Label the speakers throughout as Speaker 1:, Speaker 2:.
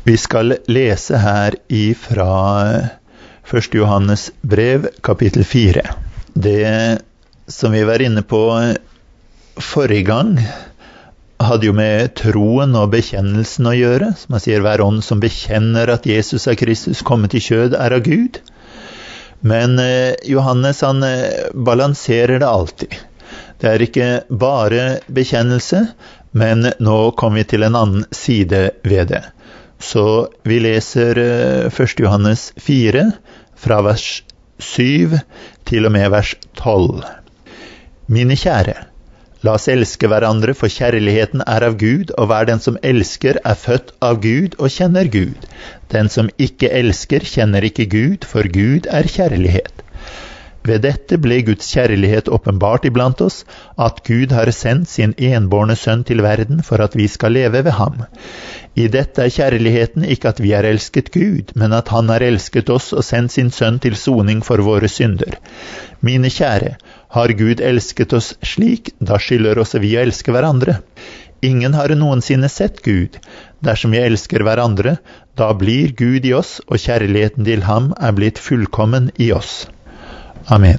Speaker 1: Vi skal lese her ifra 1. Johannes brev, kapittel 4. Det som vi var inne på forrige gang, hadde jo med troen og bekjennelsen å gjøre. Som man sier, hver ånd som bekjenner at Jesus er Kristus, kommet i kjød, er av Gud. Men Johannes, han balanserer det alltid. Det er ikke bare bekjennelse, men nå kommer vi til en annen side ved det. Så vi leser 1. Johannes 4, fra vers 7 til og med vers 12. Mine kjære, la oss elske hverandre, for kjærligheten er av Gud, og hver den som elsker er født av Gud og kjenner Gud. Den som ikke elsker, kjenner ikke Gud, for Gud er kjærlighet. Ved dette ble Guds kjærlighet åpenbart iblant oss, at Gud har sendt sin enbårne sønn til verden for at vi skal leve ved ham. I dette er kjærligheten ikke at vi har elsket Gud, men at han har elsket oss og sendt sin sønn til soning for våre synder. Mine kjære, har Gud elsket oss slik, da skylder også vi å elske hverandre. Ingen har noensinne sett Gud. Dersom vi elsker hverandre, da blir Gud i oss, og kjærligheten til ham er blitt fullkommen i oss. Amen.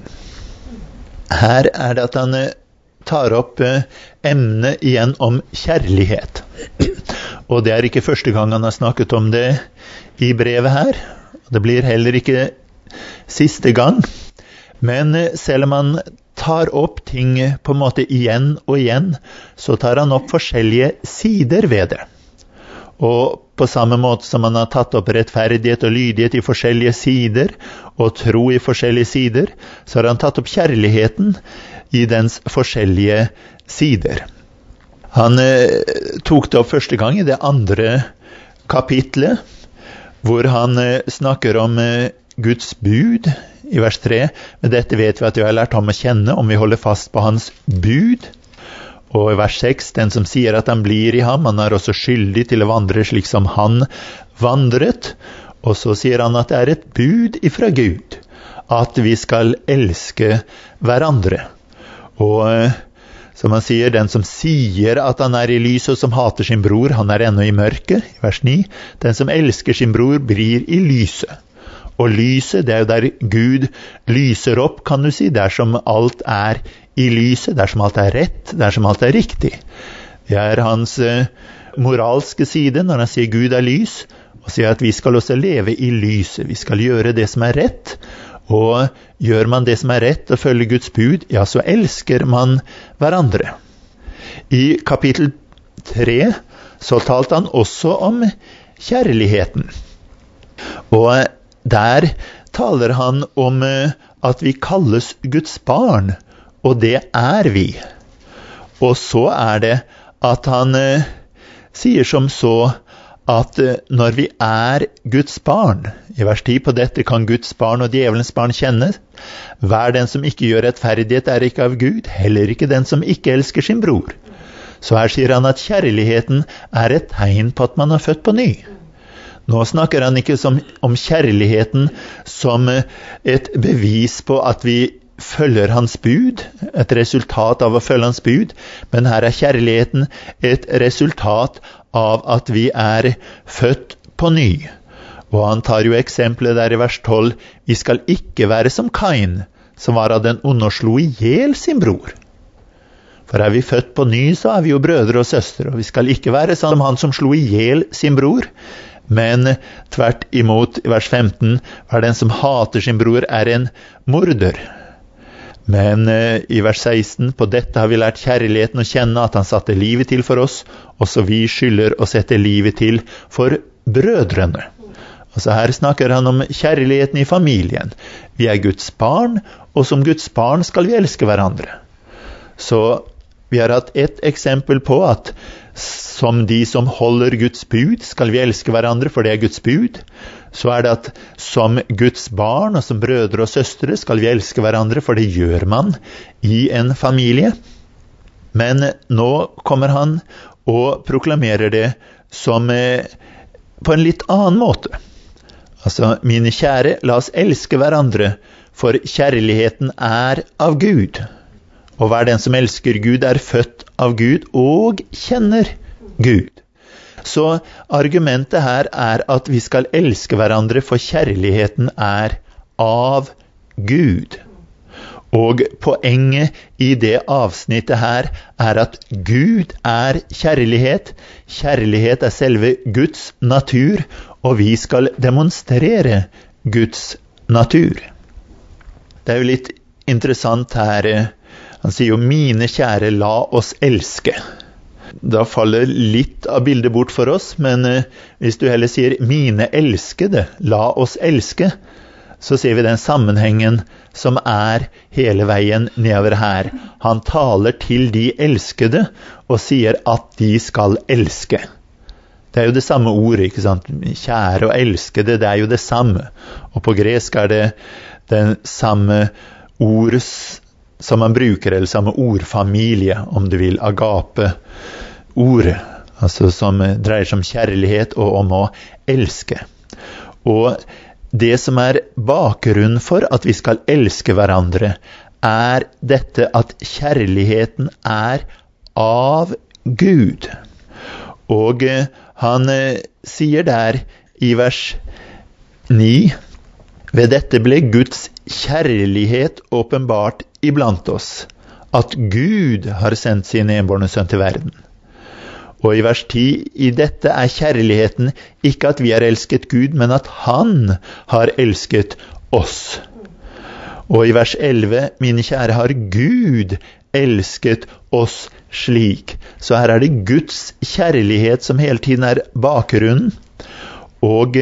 Speaker 1: Her er det at han tar opp emnet igjen om kjærlighet. Og det er ikke første gang han har snakket om det i brevet her. Det blir heller ikke siste gang. Men selv om han tar opp ting på en måte igjen og igjen, så tar han opp forskjellige sider ved det. Og på samme måte som han har tatt opp rettferdighet og lydighet i forskjellige sider, og tro i forskjellige sider, så har han tatt opp kjærligheten i dens forskjellige sider. Han tok det opp første gang i det 2. kapitlet, hvor han snakker om Guds bud i vers 3. Med dette vet vi at vi har lært ham å kjenne om vi holder fast på hans bud. Og i vers 6, den som sier at han blir i ham, han er også skyldig til å vandre slik som han vandret. Og så sier han at det er et bud ifra Gud, at vi skal elske hverandre. Og som han sier, den som sier at han er i lyset og som hater sin bror, han er ennå i mørket, i vers 9. Den som elsker sin bror blir i lyset. Og lyset, det er jo der Gud lyser opp, kan du si, der som alt er i lyset, der som alt er rett, der som alt er riktig. Det er hans moralske side når han sier Gud er lys, og sier at vi skal også leve i lyset. Vi skal gjøre det som er rett, og gjør man det som er rett og følger Guds bud, ja, så elsker man hverandre. I kapittel 3 så talte han også om kjærligheten. Og der taler han om at vi kalles Guds barn, og det er vi. Og så er det at han sier som så at når vi er Guds barn, i vers 10, på dette kan Guds barn og djevelens barn kjenne. Hver den som ikke gjør rettferdighet er ikke av Gud, heller ikke den som ikke elsker sin bror. Så her sier han at kjærligheten er et tegn på at man er født på ny. Nå snakker han ikke om kjærligheten som et bevis på at vi følger hans bud, et resultat av å følge hans bud, men her er kjærligheten et resultat av at vi er født på ny. Og han tar jo eksempelet der i vers 12, vi skal ikke være som Kain, som var av den onde og slo ihjel sin bror. For er vi født på ny, så er vi jo brødre og søstre, og vi skal ikke være som han som slo ihjel sin bror, men tvert imot, i vers 15, var den som hater sin bror er en morder. Men i vers 16, på dette har vi lært kjærligheten å kjenne, at han satte livet til for oss, og så vi skylder å sette livet til for brødrene. Altså her snakker han om kjærligheten i familien. Vi er Guds barn, og som Guds barn skal vi elske hverandre. Så vi har hatt et eksempel på at som de som holder Guds bud skal vi elske hverandre, for det er Guds bud. Så er det at som Guds barn og som brødre og søstre skal vi elske hverandre, for det gjør man i en familie. Men nå kommer han og proklamerer det som på en litt annen måte. Altså, mine kjære, la oss elske hverandre, for kjærligheten er av Gud. Og hver den som elsker Gud er født av Gud og kjenner Gud. Så argumentet her at vi skal elske hverandre, for kjærligheten av Gud. Og poenget i det avsnittet her at Gud kjærlighet. Kjærlighet selve Guds natur, og vi skal demonstrere Guds natur. Det jo litt interessant her. Han sier jo, mine kjære, la oss elske. Da faller litt av bildet bort for oss, men hvis du heller sier, mine elskede, la oss elske, så ser vi den sammenhengen som hele veien nedover her. Han taler til de elskede og sier at de skal elske. Det jo det samme ordet, ikke sant? Kjære og elskede, det jo det samme. Og på gresk det den samme ord som man bruker, eller samme ordfamilie, om du vil, agape ordet, altså som dreier seg om kjærlighet og om å elske. Og det som bakgrunnen for at vi skal elske hverandre, dette at kjærligheten av Gud. Og han sier der i vers 9, ved dette ble Guds kjærlighet åpenbart iblant oss, at Gud har sendt sin enbårne sønn til verden. Og i vers 10, i dette kjærligheten ikke at vi har elsket Gud, men at han har elsket oss. Og i vers 11, mine kjære, har Gud elsket oss slik. Så her det Guds kjærlighet som hele tiden bakgrunnen, og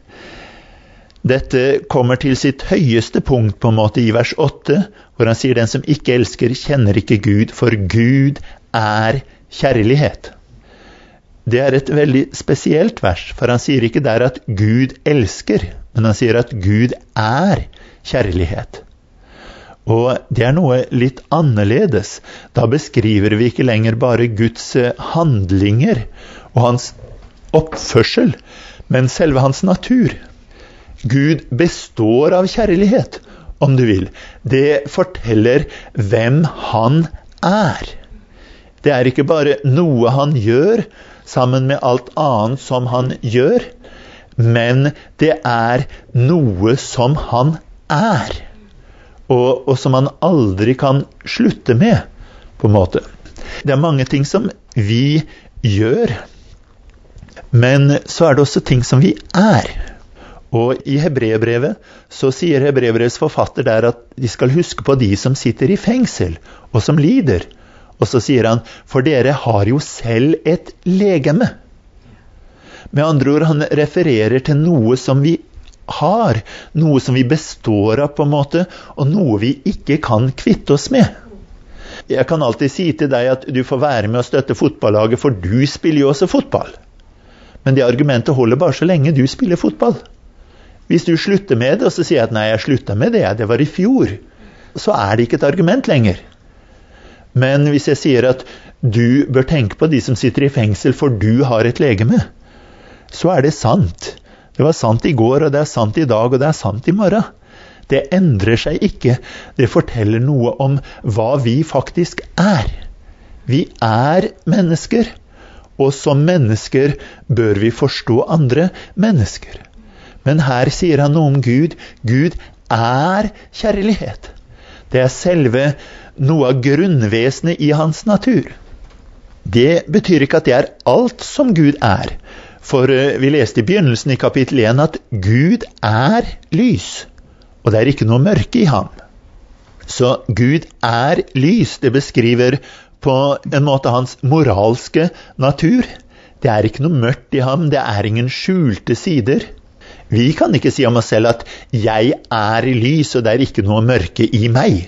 Speaker 1: dette kommer til sitt høyeste punkt på en måte i vers 8, hvor han sier, den som ikke elsker kjenner ikke Gud, for Gud kjærlighet. Det et veldig spesielt vers, for han sier ikke der at Gud elsker, men han sier at Gud kjærlighet. Og det noe litt annerledes. Da beskriver vi ikke lenger bare Guds handlinger og hans oppførsel, men selve hans natur. Gud består av kjærlighet, om du vil. Det forteller hvem han Det ikke bare noe han gjør, sammen med alt annet som han gjør, men det noe som han og som han aldri kan slutte med, på en måte. Det mange ting som vi gjør, men så det også ting som vi Og i Hebreerbrevet så sier Hebreerbrevets forfatter der at de skal huske på de som sitter i fengsel og som lider. Og så sier han, for dere har jo selv et legeme. Med andre ord, han refererer til noe som vi har, noe som vi består av på en måte, og noe vi ikke kan kvitte oss med. Jeg kan alltid si til deg at du får være med å støtte fotballaget, for du spiller jo også fotball. Men det argumentet holder bare så lenge du spiller fotball. Hvis du slutter med det, og så sier jeg at nei, jeg sluttet med det var i fjor, så det ikke et argument lenger. Men hvis jeg sier at du bør tenke på de som sitter i fengsel, for du har et legeme, så det sant. Det var sant i går, og det sant i dag, og det sant i morgen. Det endrer seg ikke. Det forteller noe om hva vi faktisk Vi mennesker, og som mennesker bør vi forstå andre mennesker. Men her sier han noe om Gud. Gud kjærlighet. Det selve noe av grunnvesenet i hans natur. Det betyr ikke at det alt som Gud For vi leste i begynnelsen i kapittel 1 at Gud lys, og det ikke noe mørke i ham. Så Gud lys, det beskriver på en måte hans moralske natur. Det ikke noe mørkt i ham, det ingen skjulte sider. Vi kan ikke si om oss selv at jeg i lys, og det ikke noe mørke i meg.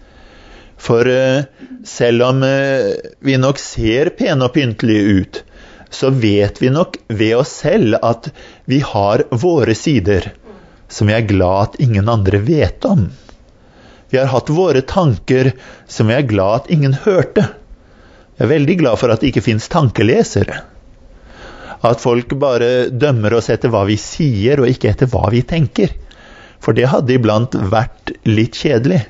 Speaker 1: For selv om vi nok ser pene og pyntelige ut, så vet vi nok ved oss selv at vi har våre sider, som vi glad at ingen andre vet om. Vi har hatt våre tanker som vi glad at ingen hørte. Jeg veldig glad for at det ikke finnes tankelesere. At folk bare dømmer oss etter hva vi sier, og ikke etter hva vi tenker. For det hadde iblant vært litt kjedelig.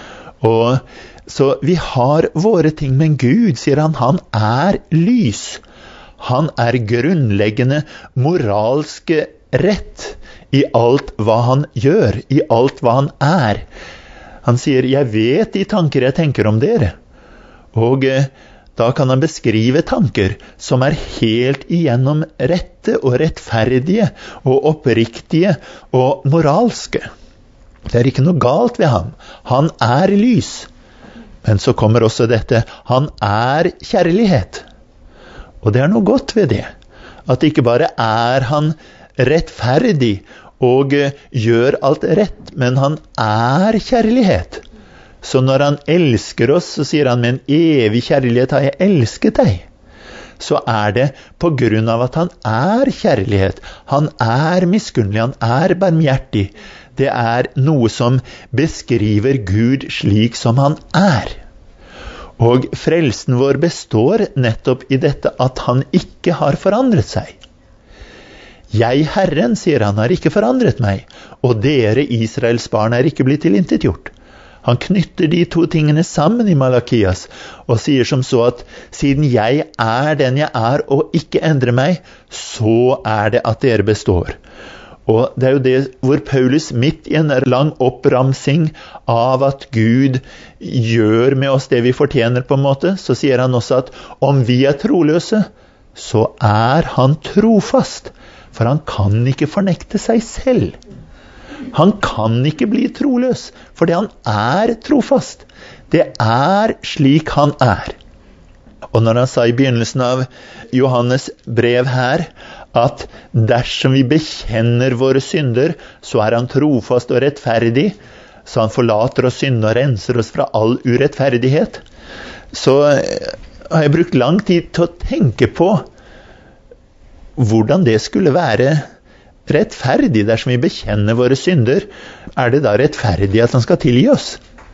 Speaker 1: Og så vi har våre ting, men Gud, sier han lys. Han er grunnleggende moralsk rett i alt hva han gjør, i alt hva han er. Han sier, jeg vet de tanker jeg tenker om dere. Og da kan han beskrive tanker som er helt igjennom rette og rettferdige og oppriktige og moralske. Det er ikke noe galt ved ham. Han er lys. Men så kommer også dette, han er kjærlighet. Og det er noe godt ved det. At ikke bare er han rettferdig og gjør alt rett, men han er kjærlighet. Så når han elsker oss, så sier han, med en evig kjærlighet har jeg elsket deg. Så er det på grunn av at han er kjærlighet. Han er miskunnelig, han er barmhjertig. Det er noe som beskriver Gud slik som han er. Og frelsen vår består nettopp i dette at han ikke har forandret seg. Jeg, Herren, sier han, har ikke forandret meg, og dere, Israels barn, er ikke blitt tilintetgjort. Han knytter de to tingene sammen i Malakias, og sier som så at siden jeg er den jeg er og ikke endrer meg, så er det at dere består. Og det er jo det hvor Paulus midt i en lang oppramsing av at Gud gjør med oss det vi fortjener på en måte, så sier han også at om vi er troløse, så er han trofast, for han kan ikke fornekte seg selv. Han kan ikke bli troløs, fordi han er trofast. Det er slik han er. Og når han sa i begynnelsen av Johannes brev her, at dersom vi bekjenner våre synder, så er han trofast og rettferdig, så han forlater oss synd og renser oss fra all urettferdighet. Så har jeg brukt lang tid til å tenke på hvordan det skulle være rettferdig dersom vi bekjenner våre synder. Er det da rettferdig at han skal tilgi oss?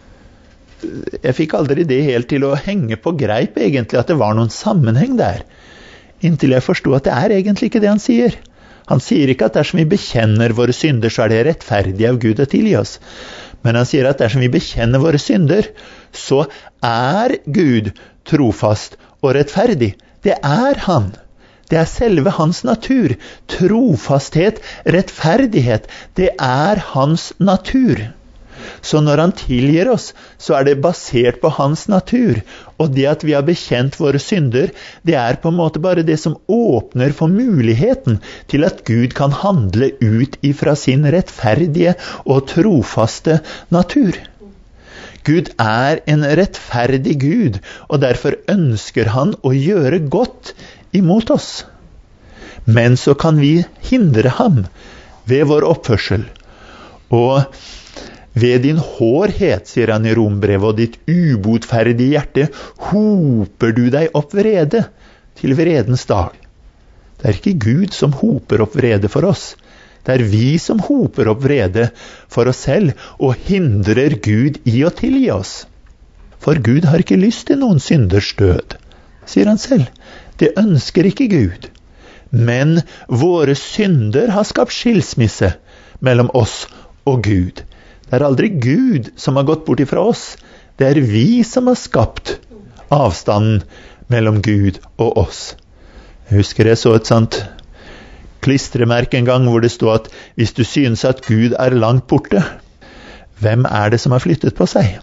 Speaker 1: Jeg fikk aldri det helt til å henge på greip egentlig, at det var noen sammenheng der. Inntil jeg forstod at det er egentlig ikke det han sier. Han sier ikke at dersom vi bekjenner våre synder, så er det rettferdig av Gud å tilgi oss. Men han sier at dersom vi bekjenner våre synder, så er Gud trofast og rettferdig. Det er han. Det er selve hans natur. Trofasthet, rettferdighet, det er hans natur. Så når han tilgir oss, så er det basert på hans natur. Og det at vi har bekjent våre synder, det er på en måte bare det som åpner for muligheten til at Gud kan handle ut ifra sin rettferdige og trofaste natur. Gud er en rettferdig Gud, og derfor ønsker han å gjøre godt imot oss. Men så kan vi hindre ham ved vår oppførsel. Og ved din hårhet, sier han i Rombrevet, og ditt ubotferdige hjerte, hoper du deg opp vrede til vredens dag. Det er ikke Gud som hoper opp vrede for oss. Det er vi som hoper opp vrede for oss selv og hindrer Gud i å tilgi oss. For Gud har ikke lyst til noen synders død, sier han selv. Det ønsker ikke Gud. Men våre synder har skapt skilsmisse mellom oss og Gud. Det er aldri Gud som har gått bort ifra oss. Det er vi som har skapt avstanden mellom Gud og oss. Jeg husker jeg så et sånt klistremerke en gang hvor det stod at hvis du synes at Gud er langt borte, hvem er det som har flyttet på seg?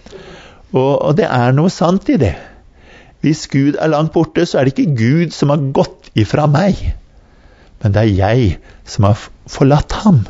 Speaker 1: Og det er noe sant i det. Hvis Gud er langt borte, så er det ikke Gud som har gått ifra meg, men det er jeg som har forlatt ham.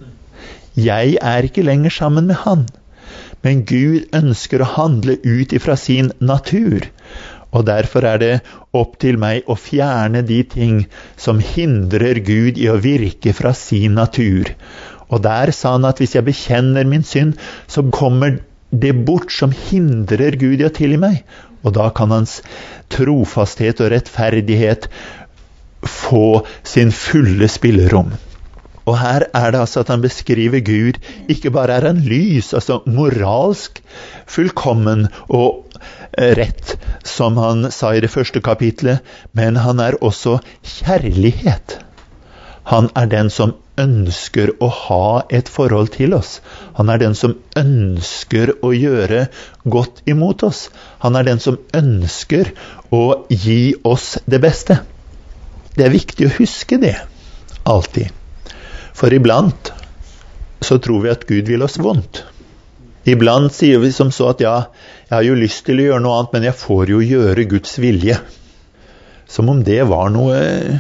Speaker 1: Jeg er ikke lenger sammen med han, men Gud ønsker å handle ut ifra sin natur, og derfor er det opp til meg å fjerne de ting som hindrer Gud i å virke fra sin natur. Og der sa han at hvis jeg bekjenner min synd, så kommer det bort som hindrer Gud i å tilgi meg, og da kan hans trofasthet og rettferdighet få sin fulle spillerom. Og her er det altså at han beskriver Gud, ikke bare er han lys, altså moralsk fullkommen og rett, som han sa i det første kapitlet, men han er også kjærlighet. Han er den som ønsker å ha et forhold til oss. Han er den som ønsker å gjøre godt imot oss. Han er den som ønsker å gi oss det beste. Det er viktig å huske det, alltid. For iblant så tror vi at Gud vil oss vondt. Iblant sier vi som så at ja, jeg har jo lyst til å gjøre noe annet, men jeg får jo gjøre Guds vilje. Som om det var noe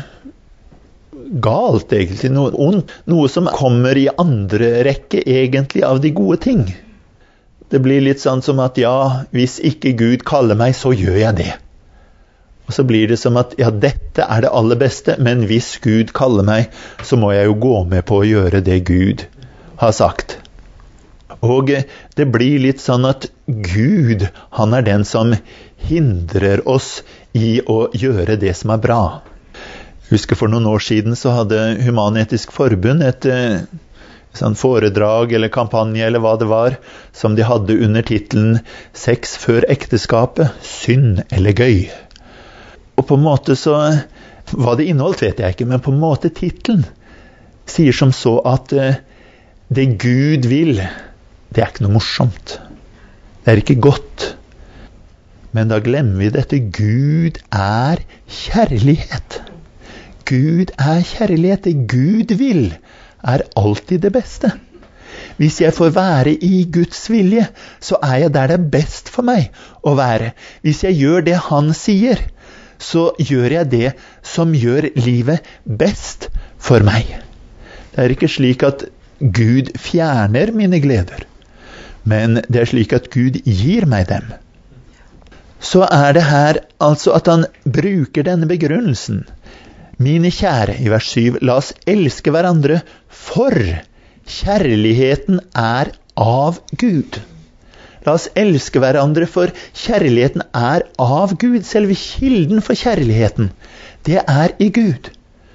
Speaker 1: galt egentlig, noe ondt, noe som kommer i andre rekke egentlig av de gode ting. Det blir litt sånn som at ja, hvis ikke Gud kaller meg, så gjør jeg det. Og så blir det som at ja, dette er det aller beste, men hvis Gud kaller meg, så må jeg jo gå med på å gjøre det Gud har sagt. Og det blir litt sånn at Gud, han er den som hindrer oss i å gjøre det som er bra. Jeg husker for noen år siden så hadde Human-Etisk Forbund et sånn foredrag eller kampanje eller hva det var, som de hadde under titelen «Sex før ekteskapet, synd eller gøy». Og på en måte så, hva det inneholdt vet jeg ikke, men på en måte titelen sier som så at det Gud vil, det er ikke noe morsomt. Det er ikke godt. Men da glemmer vi dette. Gud er kjærlighet. Gud er kjærlighet. Det Gud vil er alltid det beste. Hvis jeg får være i Guds vilje, så er jeg der det er best for meg å være. Hvis jeg gjør det han sier, så gjør jeg det som gjør livet best for meg. Det er ikke slik at Gud fjerner mine gleder, men det er slik at Gud gir meg dem. Så er det her altså at han bruker denne begrunnelsen. Mine kjære, i vers 7, la oss elske hverandre, for kjærligheten er av Gud. La oss elske hverandre, for kjærligheten er av Gud. Selve kilden for kjærligheten, det er i Gud.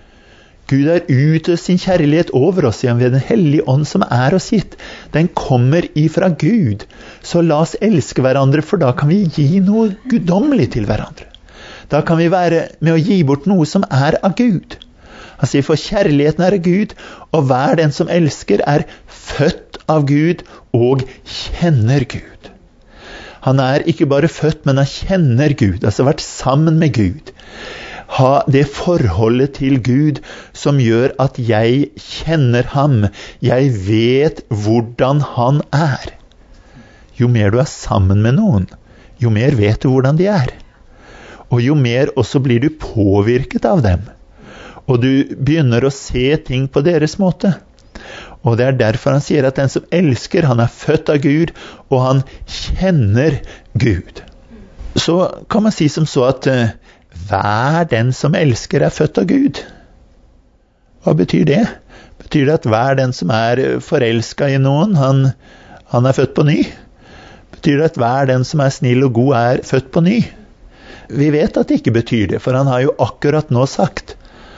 Speaker 1: Gud har utøst sin kjærlighet over oss igjen ved den hellige ånd som er oss gitt. Den kommer ifra Gud. Så la oss elske hverandre, for da kan vi gi noe guddommelig til hverandre. Da kan vi være med å gi bort noe som er av Gud. Han sier, for kjærligheten er av Gud, og hver den som elsker er født av Gud og kjenner Gud. Han er ikke bare født, men han kjenner Gud, altså vært sammen med Gud. Ha det forholdet til Gud som gjør at jeg kjenner ham. Jeg vet hvordan han er. Jo mer du er sammen med noen, jo mer vet du hvordan de er. Og jo mer også blir du påvirket av dem. Og du begynner å se ting på deres måte. Og det er derfor han sier at den som elsker, han er født av Gud, og han kjenner Gud. Så kan man si som så at hver den som elsker er født av Gud. Hva betyr det? Betyr det at hver den som er forelsket i noen, han er født på ny? Betyr det at hver den som er snill og god er født på ny? Vi vet at det ikke betyr det, for han har jo akkurat nå sagt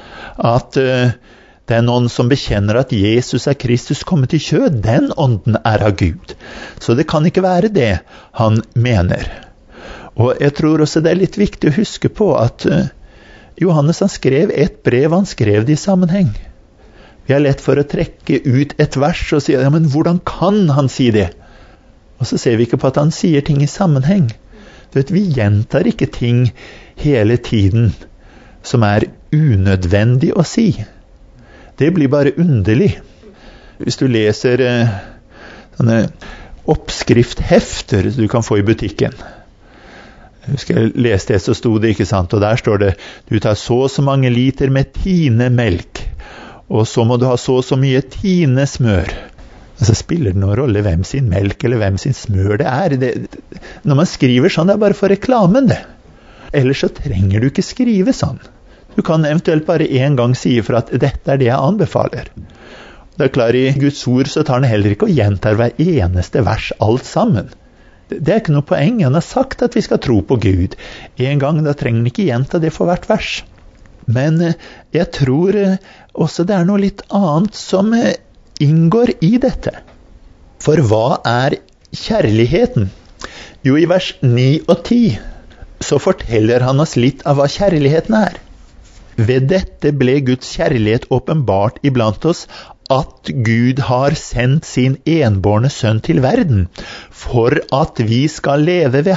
Speaker 1: at den ånd som bekjenner at Jesus er Kristus kommet i kjød, den ånden er av Gud. Så det kan ikke være det han mener. Og jeg tror også det er litt viktig å huske på at Johannes han skrev et brev, han skrev det i sammenheng. Vi har lett for å trekke ut et vers og si, ja, men hvordan kan han si det? Og så ser vi ikke på at han sier ting i sammenheng. Du vet, vi gjentar ikke ting hele tiden som er unødvendig å si. Det blir bare underlig. Hvis du leser sånne oppskrifthefter du kan få i butikken. Jeg husker jeg leste det, så sto det, ikke sant, og der står det, du tar så og så mange liter med tinemelk, og så må du ha så og så mye tinesmør. Og så spiller det noen rolle hvem sin melk eller hvem sin smør det er. Når man skriver sånn, det er bare for reklamen det. Ellers så trenger du ikke skrive sånn. Du kan eventuelt bare en gang si for at dette er det jeg anbefaler. Det er klart, i Guds ord så tar han heller ikke og gjentar hver eneste vers alt sammen. Det er ikke noe poeng. Han har sagt at vi skal tro på Gud. En gang, da trenger han ikke gjenta det for hvert vers. Men jeg tror også det er noe litt annet som inngår i dette. For hva er kjærligheten? Jo, i vers 9 og 10 så forteller han oss litt av hva kjærligheten er. Ved dette ble Guds kjærlighet åpenbart iblant oss, at Gud har sendt sin enbårne sønn til verden, for at vi skal leve ved ham.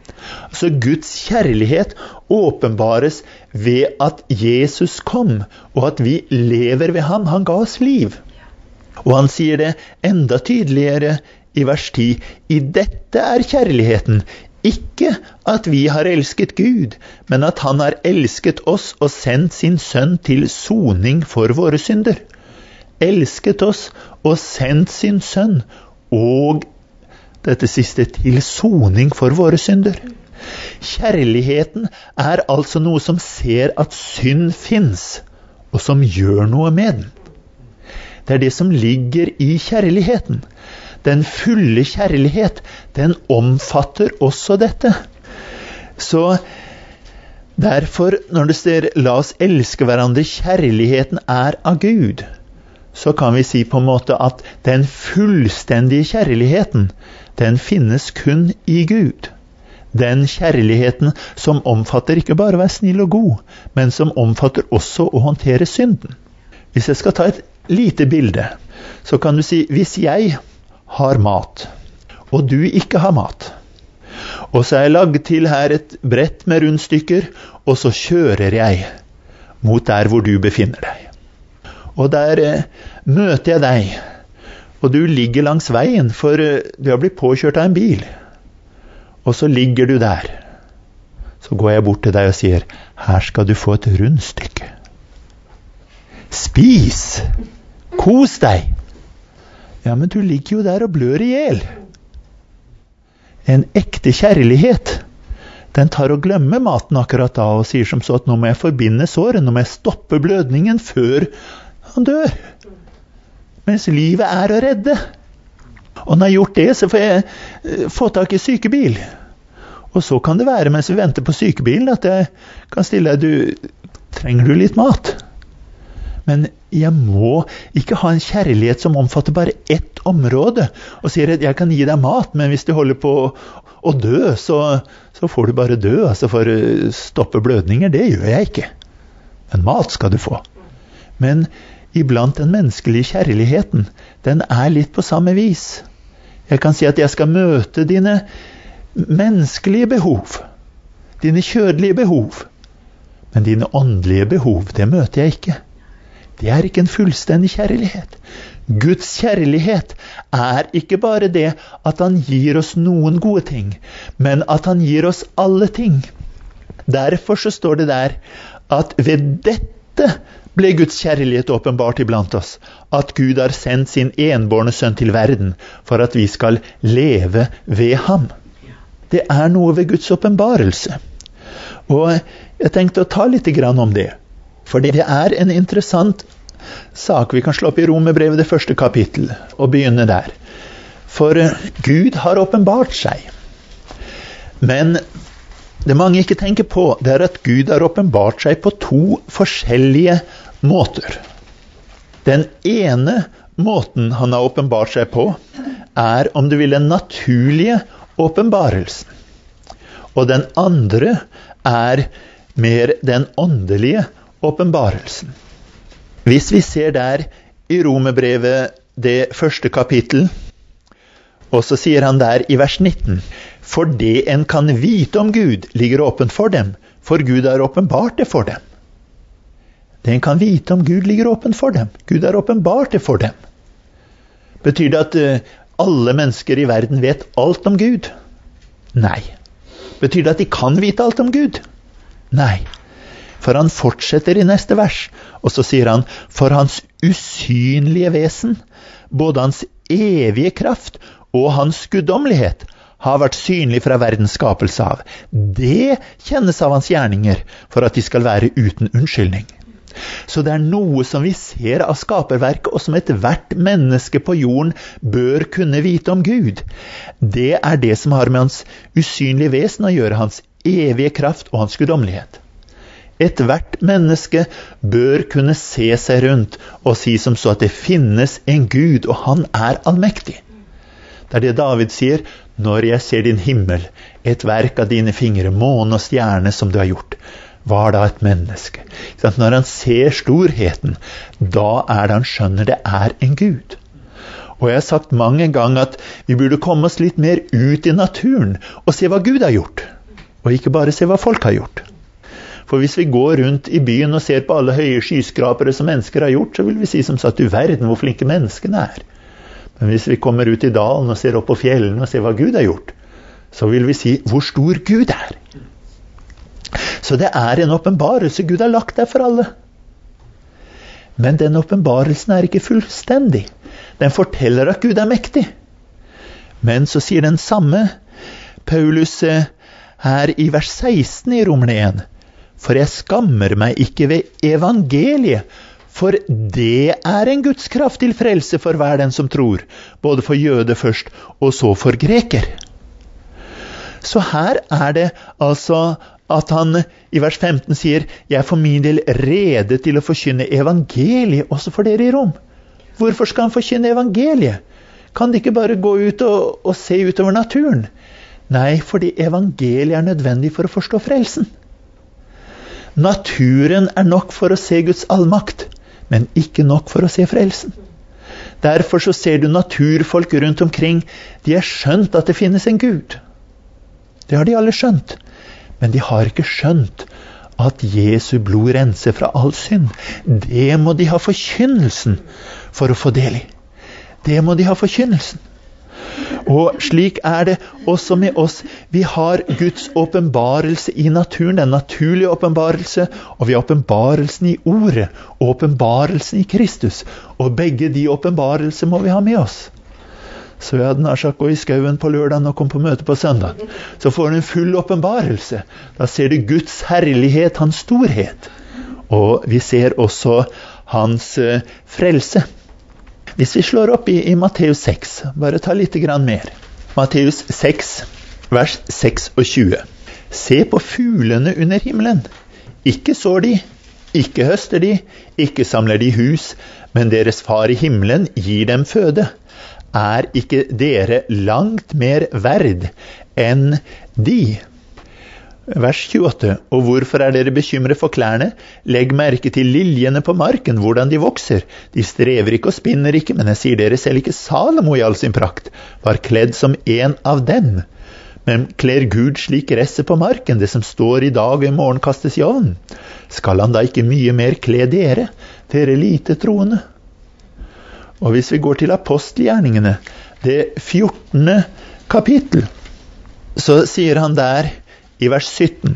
Speaker 1: Så Guds kjærlighet åpenbares ved at Jesus kom, og at vi lever ved ham. Han ga oss liv. Og han sier det enda tydeligere i vers 10. I dette er kjærligheten, ikke at vi har elsket Gud, men at han har elsket oss og sendt sin sønn til soning for våre synder. Elsket oss og sendt sin sønn, og dette siste til soning for våre synder. Kjærligheten er altså noe som ser at synd finnes, og som gjør noe med den. Det er det som ligger i kjærligheten. Den fulle kjærlighet, den omfatter også dette. Så derfor, når det står la oss elske hverandre, kjærligheten er av Gud, så kan vi si på en måte at den fullstendige kjærligheten, den finnes kun i Gud. Den kjærligheten som omfatter ikke bare å være snill og god, men som omfatter også å håndtere synden. Hvis jeg skal ta et lite bilde, så kan du si, hvis jeg har mat, og du ikke har mat, og så har jeg lagd til her et brett med rundstykker, og så kjører jeg mot der hvor du befinner deg. Og der møter jeg deg, og du ligger langs veien, for du har blitt påkjørt av en bil. Og så ligger du der. Så går jeg bort til deg og sier, her skal du få et rundstykke. Spis! Kos deg! Ja, men du ligger jo der og blør ihjel. En ekte kjærlighet, den tar og glemmer maten akkurat da, og sier som så at nå må jeg forbinde såret, nå må jeg stoppe blødningen før han dør. Mens livet er å redde. Og når jeg har gjort det, så får jeg få tak i sykebil. Og så kan det være, mens vi venter på sykebilen, at jeg kan stille deg, trenger du litt mat? Men jeg må ikke ha en kjærlighet som omfatter bare ett område, og sier at jeg kan gi deg mat, men hvis du holder på å dø, så får du bare dø, altså for å stoppe blødninger. Det gjør jeg ikke. Men mat skal du få. Men iblant den menneskelige kjærligheten, den er litt på samme vis. Jeg kan si at jeg skal møte dine menneskelige behov, dine kjødelige behov, men dine åndelige behov, det møter jeg ikke. Det er ikke en fullstendig kjærlighet. Guds kjærlighet er ikke bare det at han gir oss noen gode ting, men at han gir oss alle ting. Derfor så står det der at ved dette ble Guds kjærlighet åpenbart iblant oss, at Gud har sendt sin enbårne sønn til verden for at vi skal leve ved ham. Det er noe ved Guds åpenbarelse. Og jeg tenkte å ta litt grann om det, for det er en interessant sak. Vi kan slå opp i Romerbrevet det 1. kapittel og begynne der. For Gud har åpenbart seg. Men det mange ikke tenker på, det er at Gud har åpenbart seg på 2 forskjellige måter. Den ene måten han har åpenbart seg på, er, om du vil, den naturlige åpenbarelsen. Og den andre er mer den åndelige åpenbarelsen. Hvis vi ser der i Romerbrevet det 1. kapittel, og så sier han der i vers 19, for det en kan vite om Gud ligger åpent for dem, for Gud har åpenbart det for dem. Det en kan vite om Gud ligger åpent for dem. Gud har åpenbart det for dem. Betyr det at alle mennesker i verden vet alt om Gud? Nei. Betyr det at de kan vite alt om Gud? Nei. For han fortsetter i neste vers, og så sier han, for hans usynlige vesen, både hans evige kraft og hans guddommelighet, har vært synlig fra verdens skapelse av. Det kjennes av hans gjerninger, for at de skal være uten unnskyldning. Så det er noe som vi ser av skaperverket, og som hvert menneske på jorden bør kunne vite om Gud. Det er det som har med hans usynlige vesen å gjøre, hans evige kraft og hans guddommelighet. Hvert menneske bør kunne se seg rundt og si som så at det finnes en Gud, og han er allmektig. Det er det David sier, når jeg ser din himmel, et verk av dine fingre, måne og stjerne som du har gjort, var da et menneske. Så når han ser storheten, da er det han skjønner det er en Gud. Og jeg har sagt mange ganger at vi burde komme oss litt mer ut i naturen og se hva Gud har gjort, og ikke bare se hva folk har gjort. For hvis vi går rundt i byen og ser på alle høye skyskrapere som mennesker har gjort, så vil vi si som sagt, du verden hvor flinke menneskene er. Men hvis vi kommer ut i dalen og ser opp på fjellene og ser hva Gud har gjort, så vil vi si hvor stor Gud er. Så det er en åpenbarelse Gud har lagt der for alle. Men den åpenbarelsen er ikke fullstendig. Den forteller at Gud er mektig. Men så sier den samme Paulus her i vers 16 i Romerne 1, for jeg skammer meg ikke ved evangeliet, for det er en Guds kraft til frelse for hver den som tror, både for jøde først, og så for greker. Så her er det altså at han i vers 15 sier, jeg for min del rede til å forkynne evangeliet også for dere i Rom. Hvorfor skal han forkynne evangeliet? Kan de ikke bare gå ut og se utover naturen? Nei, fordi evangeliet er nødvendig for å forstå frelsen. Naturen er nok for å se Guds allmakt, men ikke nok for å se frelsen. Derfor så ser du naturfolk rundt omkring, de har skjønt at det finnes en Gud. Det har de alle skjønt, men de har ikke skjønt at Jesu blod renser fra all synd. Det må de ha forkynnelsen for å få del i. Det må de ha forkynnelsen. Og slik er det også med oss. Vi har Guds åpenbarelse i naturen, den naturlige åpenbarelse, og vi har åpenbarelsen i ordet, og åpenbarelsen i Kristus. Og begge de åpenbarelser må vi ha med oss. Så jeg hadde nær sagt gå i skauen på lørdagen og kom på møte på søndag. Så får du en full åpenbarelse. Da ser du Guds herlighet, hans storhet. Og vi ser også hans frelse. Hvis vi slår opp i Matteus 6, bare ta litt grann mer. Matteus 6, vers 26. Se på fuglene under himmelen. Ikke sår de, ikke høster de, ikke samler de hus, men deres far i himmelen gir dem føde. Er ikke dere langt mer verd enn de? Vers 28. Og hvorfor er dere bekymret for klærne? Legg merke til liljene på marken, hvordan de vokser. De strever ikke og spinner ikke, men jeg sier dere selv ikke Salomo i all sin prakt var kledd som en av dem. Men kler Gud slik gresset på marken, det som står i dag og i morgen kastes i ovnen? Skal han da ikke mye mer kle dere, dere lite troende? Og hvis vi går til apostelgjerningene, det 14. kapittel, så sier han der, i vers 17.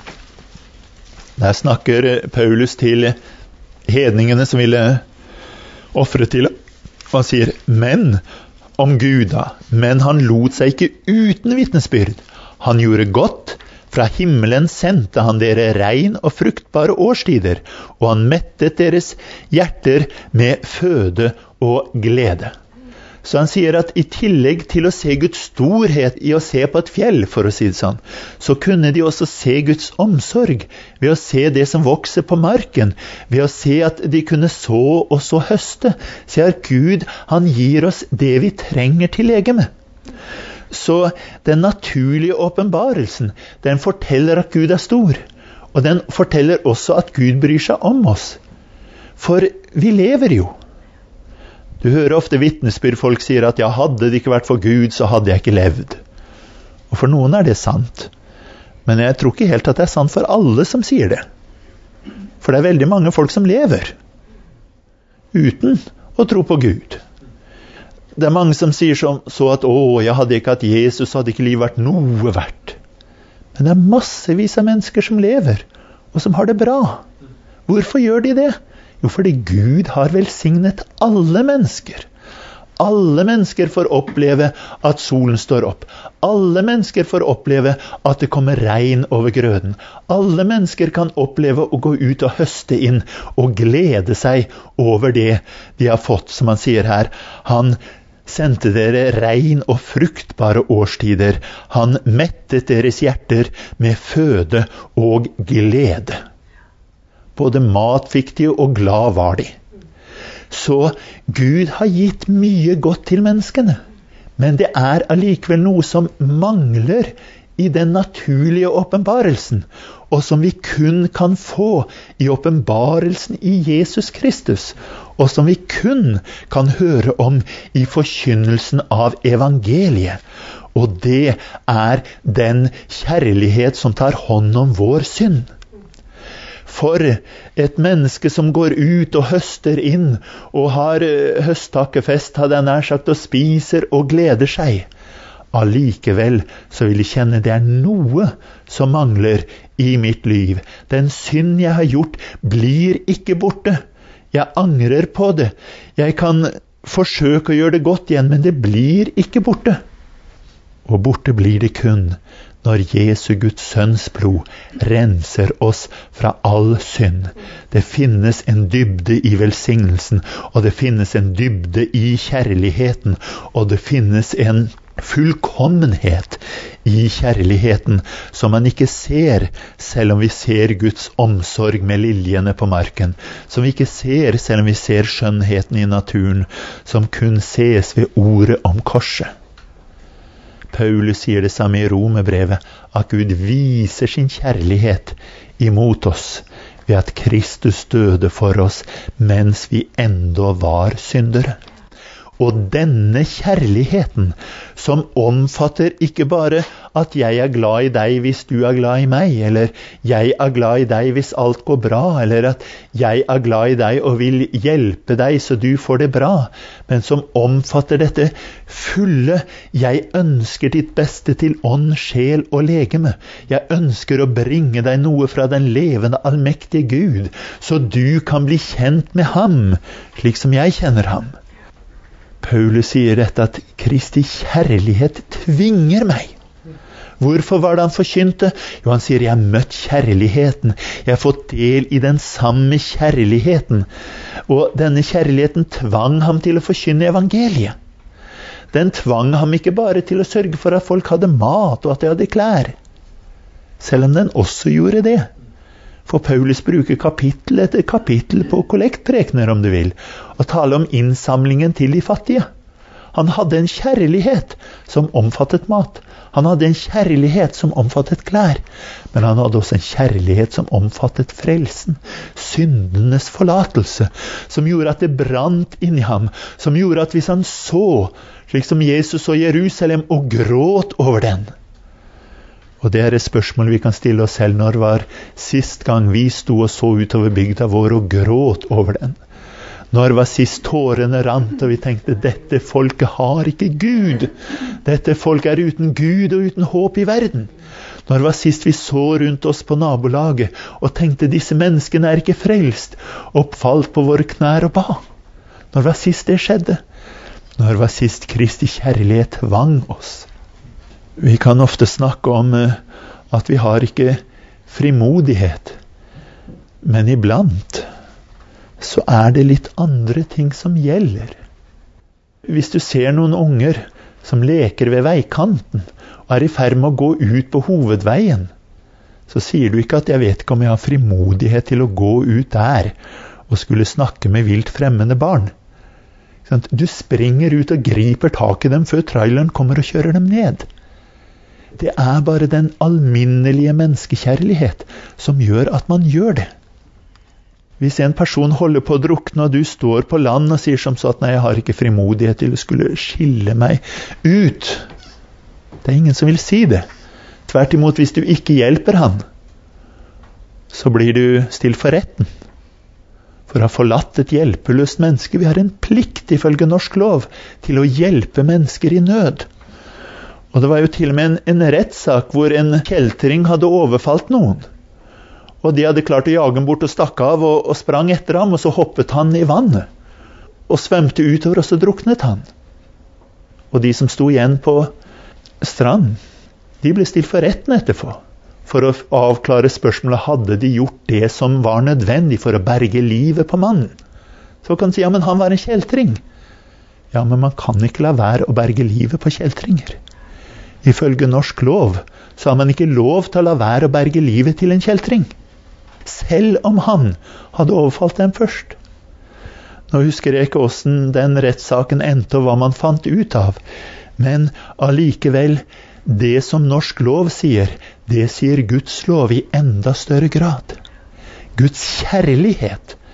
Speaker 1: Der snakker Paulus til hedningene som ville offre til. Han sier, men om Gud da, men han lot seg ikke uten vitnesbyrd. Han gjorde godt, fra himmelen sendte han dere regn og fruktbare årstider, og han mettet deres hjerter med føde og glede. Så han sier at i tillegg til å se Guds storhet i å se på et fjell, for å si det sånn, så kunne de også se Guds omsorg ved å se det som vokser på marken, ved å se at de kunne så og så høste. Se at Gud, han gir oss det vi trenger til legeme. Så den naturlige åpenbarelsen, den forteller at Gud er stor, og den forteller også at Gud bryr seg om oss. For vi lever jo. Du hører ofte vitnesbyrd, folk sier at ja, hadde det ikke vært for Gud, så hadde jeg ikke levd. Og for noen er det sant. Men jeg tror ikke helt at det er sant for alle som sier det. For det er veldig mange folk som lever uten å tro på Gud. Det er mange som sier så at jeg hadde ikke hatt Jesus, så hadde ikke livet vært noe verdt. Men det er massevis av mennesker som lever, og som har det bra. Hvorfor gjør de det? Jo, fordi Gud har velsignet alle mennesker. Alle mennesker får oppleve at solen står opp. Alle mennesker får oppleve at det kommer regn over grøden. Alle mennesker kan oppleve å gå ut og høste inn og glede seg over det de har fått, som han sier her. Han sendte dere regn og fruktbare årstider. Han mettet deres hjerter med føde og glede. Både mat fikk de, og glad var de. Så Gud har gitt mye godt til menneskene. Men det er allikevel noe som mangler i den naturlige åpenbarelsen, og som vi kun kan få i åpenbarelsen i Jesus Kristus. og som vi kun kan høre om i forkynnelsen av evangeliet. Og det er den kjærlighet som tar hånd om vår synd. For et menneske som går ut og høster inn, og har høsttakkefest, hadde jeg nær sagt, og spiser og gleder seg, allikevel så vil jeg kjenne det er noe som mangler i mitt liv. Den synd jeg har gjort blir ikke borte. Jeg angrer på det. Jeg kan forsøke å gjøre det godt igjen, men det blir ikke borte. Og borte blir det kun når Jesu Guds sønns blod renser oss fra all synd. Det finnes en dybde i velsignelsen, og det finnes en dybde i kjærligheten, og det finnes en fullkommenhet i kjærligheten som man ikke ser, selv om vi ser Guds omsorg med liljene på marken, som vi ikke ser selv om vi ser skjønnheten i naturen, som kun ses ved ordet om korset. Paulus sier det samme i Romerbrevet, at Gud viser sin kjærlighet imot oss ved at Kristus døde for oss mens vi enda var syndere. Og denne kjærligheten, som omfatter ikke bare at jeg er glad i deg hvis du er glad i meg, eller jeg er glad i deg hvis alt går bra, eller at jeg er glad i deg og vil hjelpe deg så du får det bra, men som omfatter dette fulle, jeg ønsker ditt beste til ånd, sjel og legeme. Jeg ønsker å bringe deg noe fra den levende, allmektige Gud, så du kan bli kjent med ham, slik som jeg kjenner ham. Paulus sier dette, at Kristi kjærlighet tvinger meg. Hvorfor var det han forkynte? Jo, han sier, jeg har møtt kjærligheten. Jeg har fått del i den samme kjærligheten. Og denne kjærligheten tvang ham til å forkynne evangeliet. Den tvang ham ikke bare til å sørge for at folk hadde mat og at de hadde klær. Selv om den også gjorde det. For Paulus bruker kapittel etter kapittel på kollektprekener, om du vil, og tale om innsamlingen til de fattige. Han hadde en kjærlighet som omfattet mat. Han hadde en kjærlighet som omfattet klær. Men han hadde også en kjærlighet som omfattet frelsen, syndenes forlatelse, som gjorde at det brant inni ham, som gjorde at hvis han så, slik som Jesus så Jerusalem, og gråt over den. Og det er et spørsmål vi kan stille oss selv, når var sist gang vi sto og så utover bygda vår og gråt over den? Når var sist tårene rant og vi tenkte, dette folket har ikke Gud. Dette folket er uten Gud og uten håp i verden. Når var sist vi så rundt oss på nabolaget og tenkte, disse menneskene er ikke frelst, og falt på våre knær og ba? Når var sist det skjedde? Når var sist Kristi kjærlighet tvang oss? Vi kan ofte snakke om at vi har ikke frimodighet, men iblant så er det litt andre ting som gjelder. Hvis du ser noen unger som leker ved veikanten og er i ferd med å gå ut på hovedveien, så sier du ikke at jeg vet ikke om jeg har frimodighet til å gå ut der og skulle snakke med vilt fremmede barn. Du springer ut og griper tak i dem før traileren kommer og kjører dem ned. Det er bare den alminnelige menneskekjærlighet som gjør at man gjør det. Hvis en person holder på å drukne, og du står på land og sier som så at nei, jeg har ikke frimodighet til å skulle skille meg ut. Det er ingen som vil si det. Tvert imot, hvis du ikke hjelper han, så blir du stilt for retten. For å ha forlatt et hjelpeløst menneske. Vi har en plikt ifølge norsk lov til å hjelpe mennesker i nød. Og det var jo til og med en rettssak hvor en kjeltring hadde overfalt noen. Og de hadde klart å jage ham bort og stakk av og sprang etter ham, og så hoppet han i vannet. Og svømte utover, og så druknet han. Og de som sto igjen på strand, de ble stilt for retten etterpå. For å avklare spørsmålet, hadde de gjort det som var nødvendig for å berge livet på mannen? Så kan man si, ja, men han var en kjeltring. Ja, men man kan ikke la være å berge livet på kjeltringer. Ifølge norsk lov så har man ikke lov til å la være å berge livet til en kjeltring, selv om han hadde overfalt dem først. Nå husker jeg ikke hvordan den rettssaken endte og hva man fant ut av, men allikevel, det som norsk lov sier, det sier Guds lov i enda større grad. Guds kjærlighet,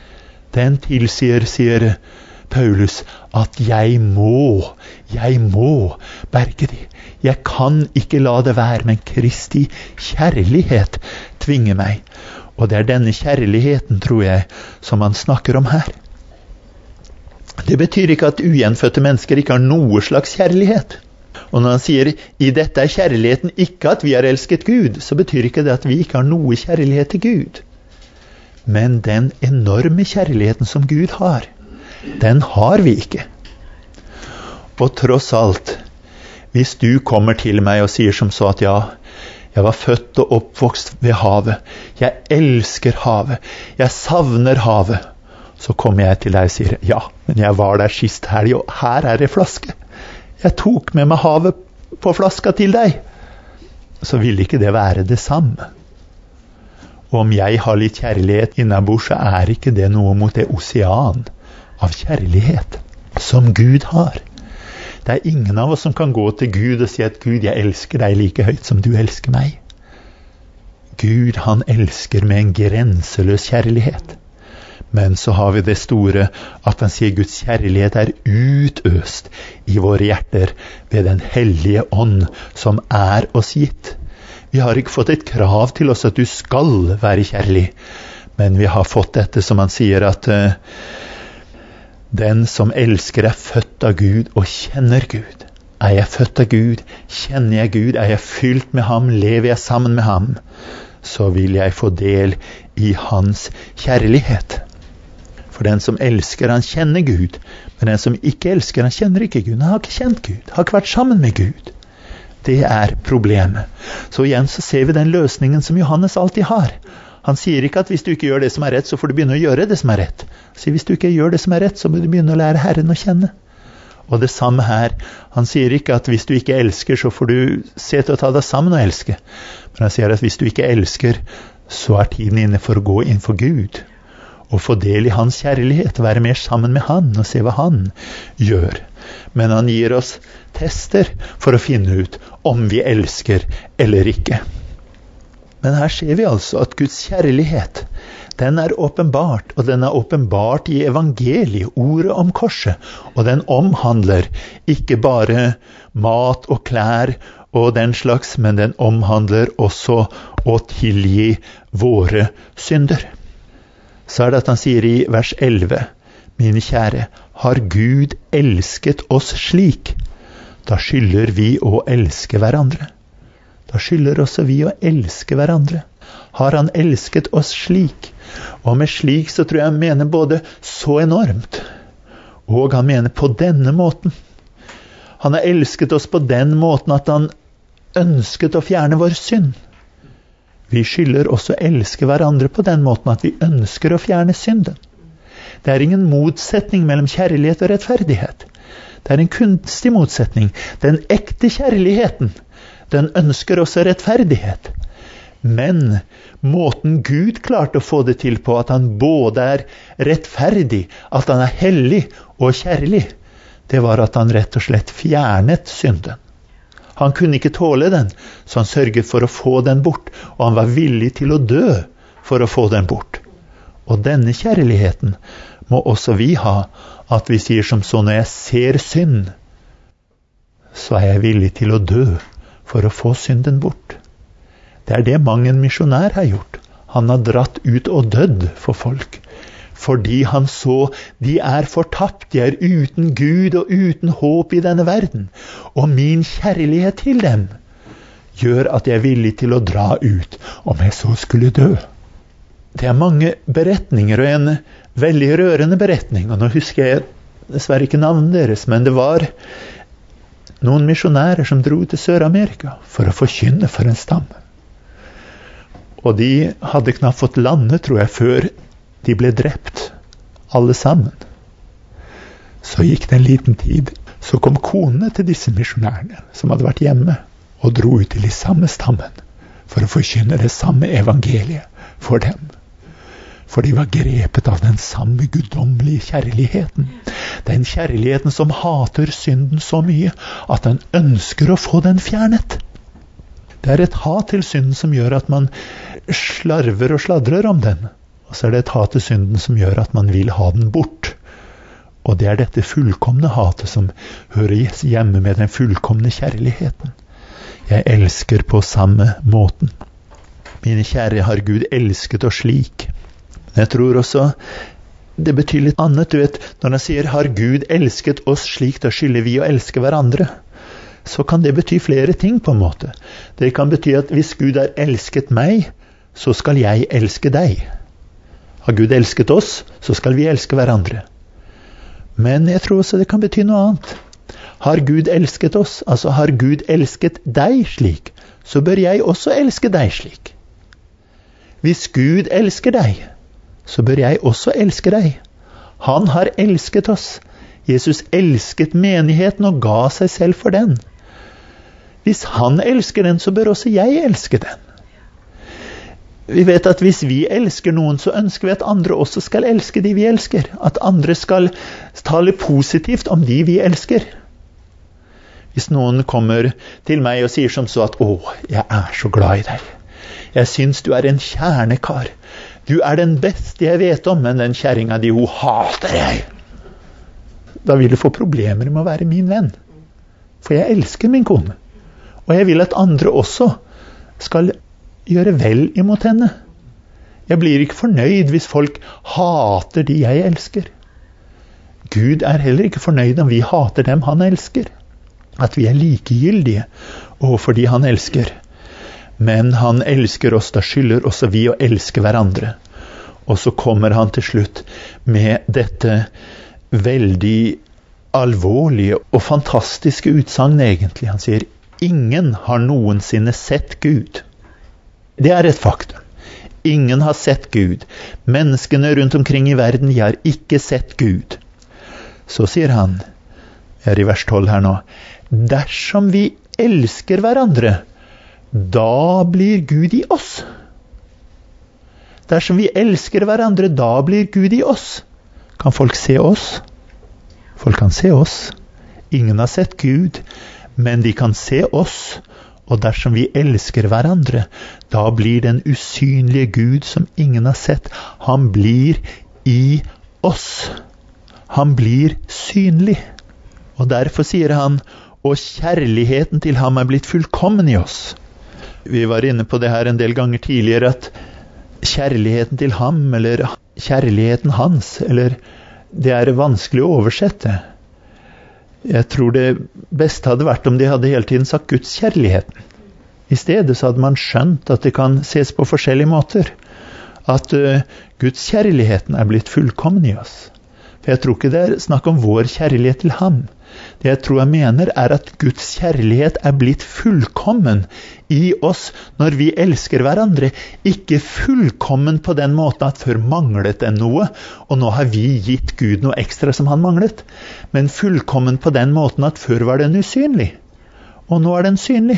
Speaker 1: den tilsier, sier Paulus, at jeg må berge de. Jeg kan ikke la det være, men Kristi kjærlighet tvinger meg. Og det er denne kjærligheten, tror jeg, som han snakker om her. Det betyr ikke at ugjenfødte mennesker ikke har noe slags kjærlighet. Og når han sier, i dette er kjærligheten ikke at vi har elsket Gud, så betyr ikke det at vi ikke har noe kjærlighet til Gud. Men den enorme kjærligheten som Gud har, den har vi ikke. Og tross alt, hvis du kommer til meg og sier som så at ja, jeg var født og oppvokst ved havet, jeg elsker havet, jeg savner havet, så kommer jeg til deg og sier, ja, men jeg var der sist helg, og her er det flaske. Jeg tok med meg havet på flaska til deg. Så vil ikke det være det samme. Og om jeg har litt kjærlighet innabords, så er ikke det noe mot det osean av kjærlighet som Gud har. Det er ingen av oss som kan gå til Gud og si at Gud, jeg elsker deg like høyt som du elsker meg. Gud, han elsker med en grenseløs kjærlighet. Men så har vi det store at han sier Guds kjærlighet er utøst i våre hjerter ved den hellige ånd som er oss gitt. Vi har ikke fått et krav til oss at du skal være kjærlig, men vi har fått dette som han sier at den som elsker er født av Gud og kjenner Gud. Er jeg født av Gud, kjenner jeg Gud, er jeg fylt med ham, lever jeg sammen med ham, så vil jeg få del i hans kjærlighet. For den som elsker, han kjenner Gud, men den som ikke elsker, han kjenner ikke Gud. Han har ikke kjent Gud, har ikke vært sammen med Gud. Det er problemet. Så igjen så ser vi den løsningen som Johannes alltid har. Han sier ikke at hvis du ikke gjør det som er rett, så får du begynne å gjøre det som er rett. Han sier hvis du ikke gjør det som er rett, så må du begynne å lære Herren å kjenne. Og det samme her. Han sier ikke at hvis du ikke elsker, så får du se til å ta deg sammen og elske. Men han sier at hvis du ikke elsker, så er tiden inne for å gå inn for Gud. Og få del i hans kjærlighet, være mer sammen med han og se hva han gjør. Men han gir oss tester for å finne ut om vi elsker eller ikke. Men her ser vi altså at Guds kjærlighet, den er åpenbart, og den er åpenbart i evangeliet, ordet om korset. Og den omhandler ikke bare mat og klær og den slags, men den omhandler også å tilgi våre synder. Så er det at han sier i vers 11, mine kjære, har Gud elsket oss slik, da skylder vi å elske hverandre. Da skylder også vi å elske hverandre. Har han elsket oss slik? Og med slik så tror jeg han mener både så enormt, og han mener på denne måten. Han har elsket oss på den måten at han ønsket å fjerne vår synd. Vi skylder også å elske hverandre på den måten at vi ønsker å fjerne synden. Det er ingen motsetning mellom kjærlighet og rettferdighet. Det er en kunstig motsetning. Den ekte kjærligheten, den ønsker også rettferdighet. Men måten Gud klarte å få det til på, at han både er rettferdig, at han er hellig og kjærlig, det var at han rett og slett fjernet synden. Han kunne ikke tåle den, så han sørget for å få den bort, og han var villig til å dø for å få den bort. Og denne kjærligheten må også vi ha, at vi sier som så, når jeg ser synd, så er jeg villig til å dø for å få synden bort. Det er det mange en misjonær har gjort. Han har dratt ut og dødd for folk, fordi han så de er fortapt, de er uten Gud og uten håp i denne verden. Og min kjærlighet til dem gjør at jeg er villig til å dra ut, om jeg så skulle dø. Det er mange beretninger, og en veldig rørende beretning, og nå husker jeg dessverre ikke navnet deres, men det var noen misjonærer som dro til Sør-Amerika for å forkynne for en stamme. Og de hadde knapt fått landet, tror jeg, før de ble drept, alle sammen. Så gikk det en liten tid, så kom konene til disse misjonærene, som hadde vært hjemme, og dro ut til de samme stammen, for å forkynne det samme evangeliet for dem. For de var grepet av den samme guddommelige kjærligheten. Den kjærligheten som hater synden så mye, at den ønsker å få den fjernet. Det er et hat til synden som gjør at man slarver og sladrer om den. Og så det et hat til synden som gjør at man vil ha den bort. Og det dette fullkomne hatet som hører hjemme med den fullkomne kjærligheten. Jeg elsker på samme måten. Mine kjære, har Gud elsket oss slik. Men jeg tror også det betyr litt annet. Du vet, når han sier har Gud elsket oss slik, da skylder vi å elske hverandre. Så kan det bety flere ting på en måte. Det kan bety at hvis Gud har elsket meg, så skal jeg elske deg. Har Gud elsket oss, så skal vi elske hverandre. Men jeg tror også det kan bety noe annet. Har Gud elsket oss, altså har Gud elsket deg slik, så bør jeg også elske deg slik. Hvis Gud elsker deg, så bør jeg også elske deg. Han har elsket oss. Jesus elsket menigheten og ga seg selv for den. Hvis han elsker den, så bør også jeg elske den. Vi vet at hvis vi elsker noen, så ønsker vi at andre også skal elske de vi elsker. At andre skal tale positivt om de vi elsker. Hvis noen kommer til meg og sier som så at jeg så glad i deg. Jeg synes du en kjernekar. Du den beste jeg vet om, men den kjerringa di, hun hater jeg. Da vil du få problemer med å være min venn. For jeg elsker min kone. Og jeg vil at andre også skal gjøre vel imot henne. Jeg blir ikke fornøyd hvis folk hater de jeg elsker. Gud heller ikke fornøyd om vi hater dem han elsker. At vi likegyldige overfor de han elsker. Men han elsker oss, da skylder også vi å elske hverandre. Og så kommer han til slutt med dette veldig alvorlige og fantastiske utsagn egentlig. Han sier, ingen har noensinne sett Gud. Det et faktum. Ingen har sett Gud. Menneskene rundt omkring i verden, de har ikke sett Gud. Så sier han, i vers 12 her nå, dersom vi elsker hverandre, da blir Gud i oss. Dersom vi elsker hverandre, da blir Gud i oss. Kan folk se oss? Folk kan se oss. Ingen har sett Gud, men de kan se oss. Og dersom vi elsker hverandre, da blir den usynlige Gud som ingen har sett, han blir i oss. Han blir synlig. Og derfor sier han, og kjærligheten til ham blitt fullkommen i oss. Vi var inne på det her en del ganger tidligere, at kjærligheten til ham, eller kjærligheten hans, eller det vanskelig å oversette. Jeg tror det beste hadde vært om de hadde hele tiden sagt Guds kjærligheten. I stedet så hadde man skjønt at det kan ses på forskjellige måter. At Guds kjærligheten blitt fullkommen i oss. For jeg tror ikke det snakk om vår kjærlighet til ham. Det jeg tror jeg mener at Guds kjærlighet blitt fullkommen i oss når vi elsker hverandre. Ikke fullkommen på den måten at før manglet den noe, og nå har vi gitt Gud noe ekstra som han manglet. Men fullkommen på den måten at før var den usynlig, og nå den synlig.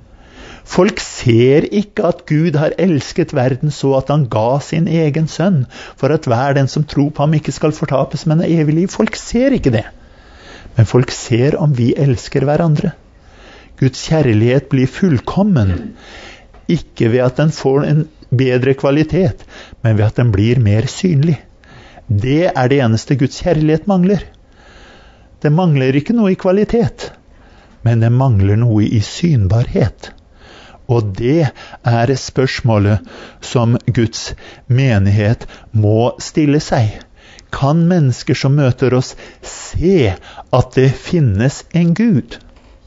Speaker 1: Folk ser ikke at Gud har elsket verden så at han ga sin egen sønn, for at hver den som tror på ham ikke skal fortapes, men evig liv. Folk ser ikke det. Men folk ser om vi elsker hverandre. Guds kjærlighet blir fullkommen, ikke ved at den får en bedre kvalitet, men ved at den blir mer synlig. Det det eneste Guds kjærlighet mangler. Det mangler ikke noe i kvalitet, men det mangler noe i synbarhet. Og det spørsmålet som Guds menighet må stille seg. Kan mennesker som møter oss se at det finnes en Gud?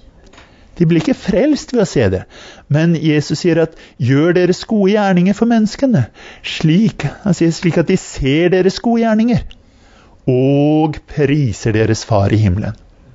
Speaker 1: De blir ikke frelst ved å se det, men Jesus sier at gjør deres gode gjerninger for menneskene, han sier slik at de ser deres gode gjerninger, og priser deres far i himmelen.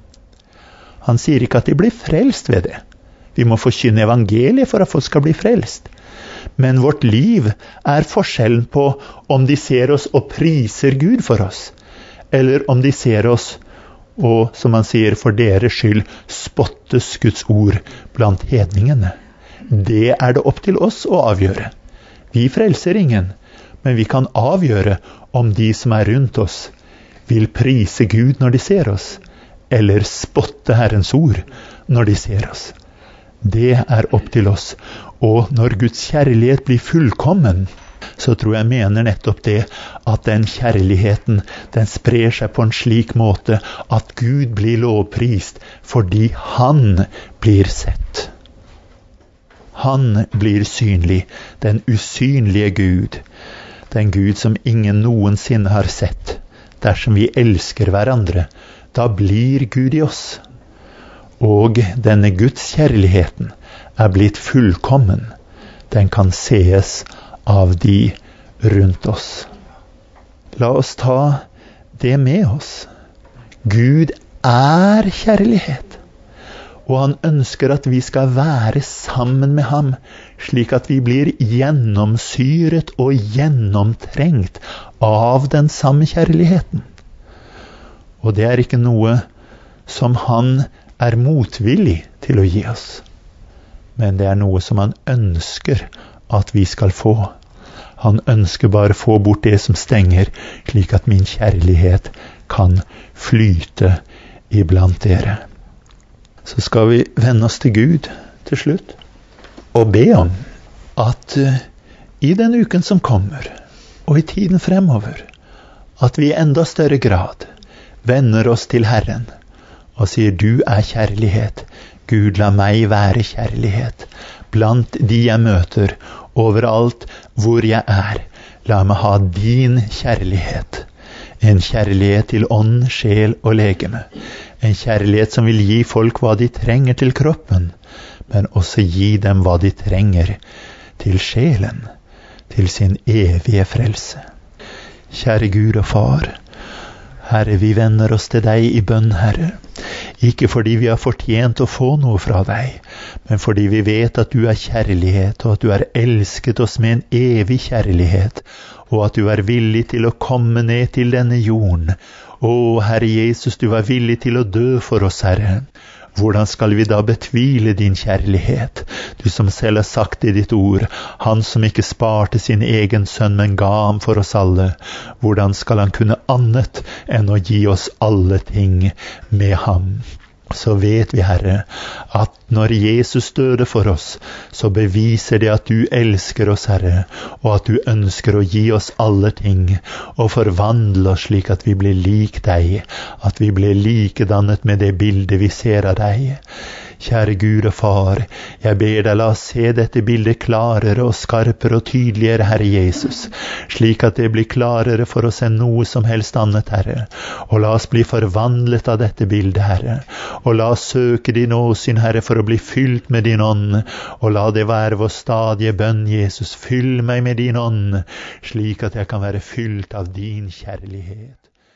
Speaker 1: Han sier ikke at de blir frelst ved det. Vi må forkynne evangeliet for at folk skal bli frelst. Men vårt liv forskjellen på om de ser oss og priser Gud for oss, eller om de ser oss og, som han sier, for deres skyld spottes Guds ord blant hedningene. Det det opp til oss å avgjøre. Vi frelser ingen, men vi kan avgjøre om de som rundt oss vil prise Gud når de ser oss, eller spotte Herrens ord når de ser oss. Det opp til oss. Og når Guds kjærlighet blir fullkommen, så tror jeg mener nettopp det, at den kjærligheten, den sprer seg på en slik måte at Gud blir lovprist, fordi han blir sett. Han blir synlig, den usynlige Gud, den Gud som ingen noensinne har sett. Dersom vi elsker hverandre, da blir Gud i oss. Og denne Guds kjærligheten er blitt fullkommen. Den kan sees av de rundt oss. La oss ta det med oss. Gud er kjærlighet, og han ønsker at vi skal være sammen med ham, slik at vi blir gjennomsyret og gjennomtrengt av den samme kjærligheten. Og det er ikke noe som han er motvillig til å gi oss, men det er noe som han ønsker at vi skal få. Han ønsker bare å få bort det som stenger, slik at min kjærlighet kan flyte iblant dere. Så skal vi vende oss til Gud til slutt, og be om at i den uken som kommer, og i tiden fremover, at vi i enda større grad vender oss til Herren, og sier, du er kjærlighet. Gud, la meg være kjærlighet. Blant de jeg møter, overalt hvor jeg er, la meg ha din kjærlighet. En kjærlighet til ånd, sjel og legeme. En kjærlighet som vil gi folk hva de trenger til kroppen, men også gi dem hva de trenger til sjelen, til sin evige frelse. Kjære Gud og Far, Herre, vi vender oss til deg i bønn, Herre. Ikke fordi vi har fortjent å få noe fra deg, men fordi vi vet at du er kjærlighet, og at du har elsket oss med en evig kjærlighet, og at du er villig til å komme ned til denne jorden. Å, Herre Jesus, du er villig til å dø for oss, Herre. Hvordan skal vi da betvile din kjærlighet? Du som selv har sagt i ditt ord, han som ikke sparte sin egen sønn, men ga ham for oss alle. Hvordan skal han kunne annet enn å gi oss alle ting med ham? Så vet vi, Herre, at når Jesus døde for oss, så beviser det at du elsker oss, Herre, og at du ønsker å gi oss alle ting, og forvandle oss slik at vi blir lik deg, at vi blir likedannet med det bildet vi ser av deg. Kjære Gud og Far, jeg ber deg, la oss se dette bildet klarere og skarpere og tydeligere, Herre Jesus, slik at det blir klarere for oss enn noe som helst annet, Herre. Og la oss bli forvandlet av dette bildet, Herre. Og la oss søke din åsyn, Herre, for å bli fylt med din ånd. Og la det være vår stadige bønn, Jesus. Fyll meg med din ånd, slik at jeg kan være fylt av din kjærlighet.